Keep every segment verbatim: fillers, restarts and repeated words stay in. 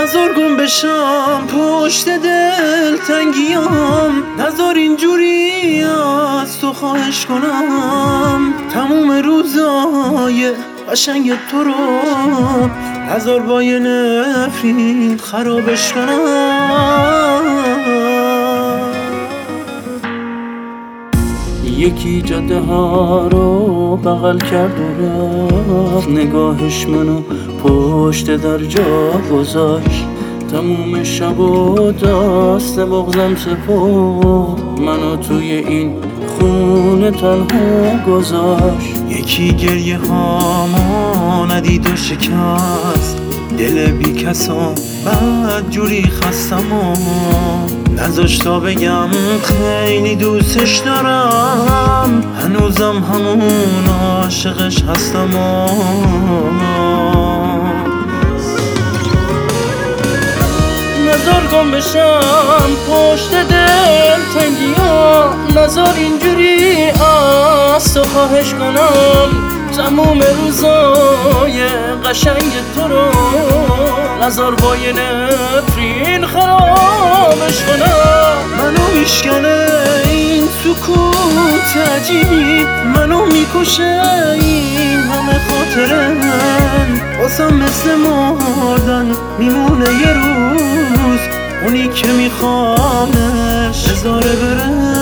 نزار گم بشم پشت دل تنگیام، نزار اینجوری از تو خواهش کنم تموم روزای قشنگ تو رو، نزار با یه نفرین خرابش کنم. یکی جاده ها رو بغل کرد و رفت، نگاهش منو پشت در جا گذاشت، تموم شب و دست بغضم سپرد، منو توی این خونه تنها گذاشت. یکی گریه هامو ندید و شکست، دل بی کسا بعد جوری خستم و نذاشت تا بگم خیلی دوستش دارم، هنوزم همون عاشقش هستم و نزار گم بشم پشت دل تنگیا، نزار اینجوری از تو خواهش کنم تموم روزای قشنگ تو رو، نزار با یه نفرین خرابش کنم. منو میشکنه این سکوت عجیب، منو میکشه این همه خاطرن، واسم مثل مردن میمونه یه روز، اونی که میخوامش بذاره بره.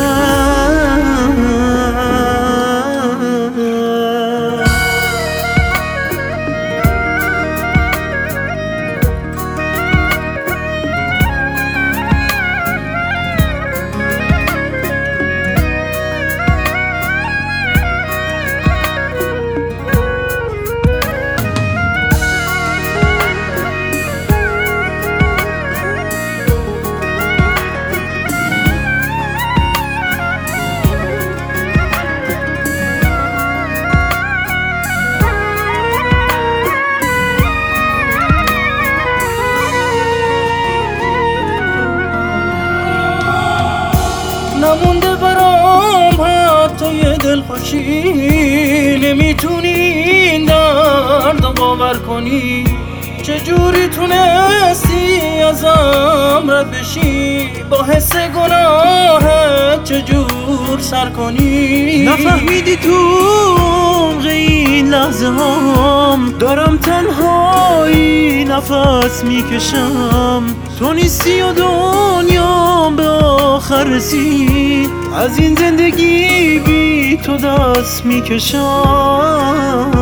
نمونده برام حتی یه دل خوشی، نمیتونی این درد رو باور کنی، چجوری تونستی ازم رد بشی، با حس گناهت چجور سر کنی. نفهمیدی تو عمق این لحظه هام دارم تنهایی نفس میکشم، تو نیستی و دنیا به آخر رسید، از این زندگی بی تو دست میکشم.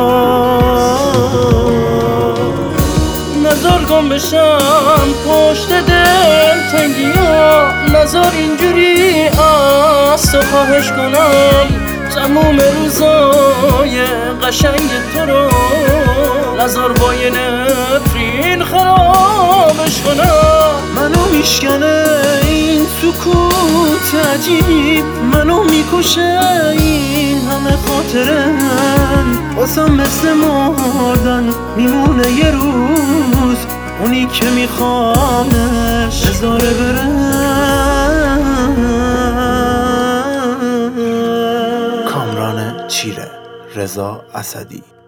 نزار گم بشم پشت دل تنگیا، نزار اینجوری از تو خواهش کنم تموم روزای قشنگ تو رو، نزار با یه نفرین خرابش کنم. منو میشکنه این سکوت عجیب، منو میکشه این همه خاطرن، واسم مثل مردن میمونه یه روز، اونی که میخوامش بذاره بره. کامران چیره، رضا اسدی.